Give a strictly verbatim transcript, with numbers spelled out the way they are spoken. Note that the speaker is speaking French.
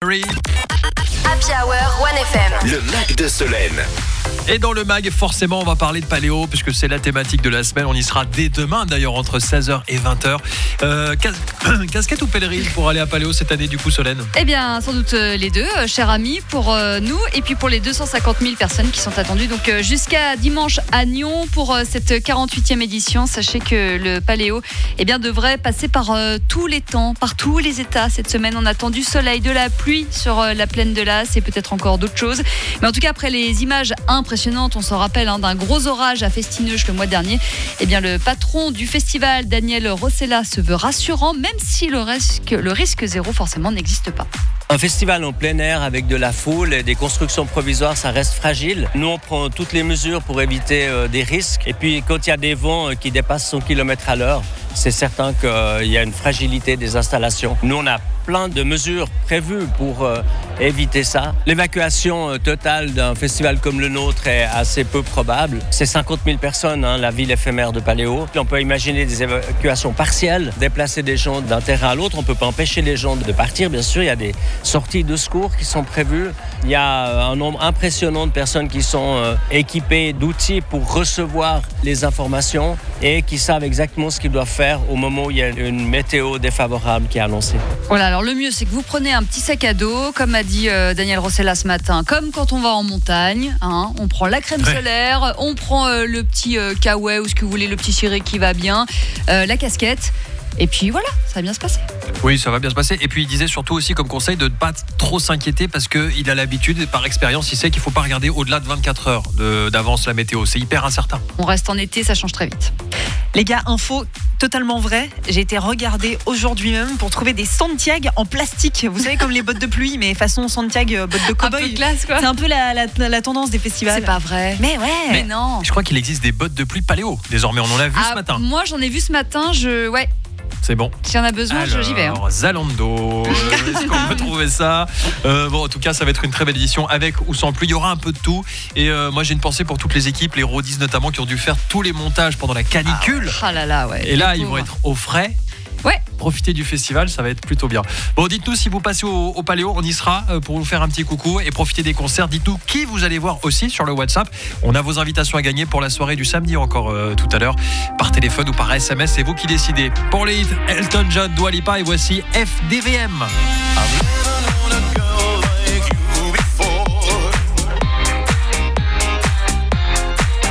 Free. Happy Hour One F M. Le Mag de Solène. Et dans le mag, forcément, on va parler de paléo puisque c'est la thématique de la semaine. On y sera dès demain, d'ailleurs, entre seize heures et vingt heures. Euh, cas- casquette ou pèlerine pour aller à paléo cette année, du coup, Solène ? Eh bien, sans doute euh, les deux, euh, cher ami, pour euh, nous et puis pour les deux cent cinquante mille personnes qui sont attendues. Donc, euh, jusqu'à dimanche à Nyon pour euh, cette quarante-huitième édition. Sachez que le paléo eh bien, devrait passer par euh, tous les temps, par tous les états. Cette semaine, on attend du soleil, de la pluie sur euh, la plaine de l'As et peut-être encore d'autres choses. Mais en tout cas, après les images impressionnantes, on s'en rappelle, hein, d'un gros orage à Festineuch le mois dernier, eh bien, le patron du festival, Daniel Rossella, se veut rassurant, même si le risque, le risque zéro forcément n'existe pas. Un festival en plein air avec de la foule et des constructions provisoires, ça reste fragile. Nous, on prend toutes les mesures pour éviter euh, des risques. Et puis, quand il y a des vents euh, qui dépassent cent kilomètres à l'heure, c'est certain qu'il euh, y a une fragilité des installations. Nous, on a plein de mesures prévues pour euh, éviter ça. L'évacuation euh, totale d'un festival comme le nôtre est assez peu probable. C'est cinquante mille personnes, hein, la ville éphémère de Paléo. On peut imaginer des évacuations partielles, déplacer des gens d'un terrain à l'autre. On ne peut pas empêcher les gens de partir, bien sûr. Il y a des sorties de secours qui sont prévues. Il y a un nombre impressionnant de personnes qui sont euh, équipées d'outils pour recevoir les informations et qui savent exactement ce qu'ils doivent faire au moment où il y a une météo défavorable qui est annoncée. Voilà, alors le mieux, c'est que vous prenez un petit sac à dos, comme a dit euh, Daniel Rossella ce matin, comme quand on va en montagne, hein, on prend la crème Ouais. solaire, on prend euh, le petit euh, kawaii ou ce que vous voulez, le petit ciré qui va bien, euh, la casquette, et puis voilà, ça va bien se passer. Oui, ça va bien se passer. Et puis, il disait surtout aussi comme conseil de ne pas trop s'inquiéter parce qu'il a l'habitude, et par expérience, il sait qu'il ne faut pas regarder au-delà de vingt-quatre heures de, d'avance la météo. C'est hyper incertain. On reste en été, ça change très vite. Les gars, info totalement vraie. J'ai été regarder aujourd'hui même pour trouver des Santiago en plastique. Vous savez, comme les bottes de pluie, mais façon Santiago, euh, bottes de Un peu cow-boy. classe, quoi. C'est un peu la, la, la tendance des festivals. C'est pas vrai. Mais ouais. Mais non. Je crois qu'il existe des bottes de pluie paléo. Désormais, on en a vu Ah, ce matin. moi, j'en ai vu ce matin. Je, ouais, C'est bon. s'il y en a besoin, je- j'y vais. hein. Alors, Zalando, euh, est-ce qu'on peut trouver ça euh, Bon, en tout cas, ça va être une très belle édition avec ou sans pluie. Il y aura un peu de tout. Et euh, moi, j'ai une pensée pour toutes les équipes, les Rodis notamment, qui ont dû faire tous les montages pendant la canicule. Ah là là, ouais. Et là, les ils vont pauvres. être au frais. Ouais. Profitez du festival, ça va être plutôt bien. Bon, dites-nous si vous passez au, au Paléo, on y sera euh, pour vous faire un petit coucou et profiter des concerts. Dites-nous qui vous allez voir aussi sur le WhatsApp. On a vos invitations à gagner pour la soirée du samedi encore euh, tout à l'heure, par téléphone ou par S M S. C'est vous qui décidez. Pour les hits, Elton John, Dua Lipa et voici F D V M. À vous.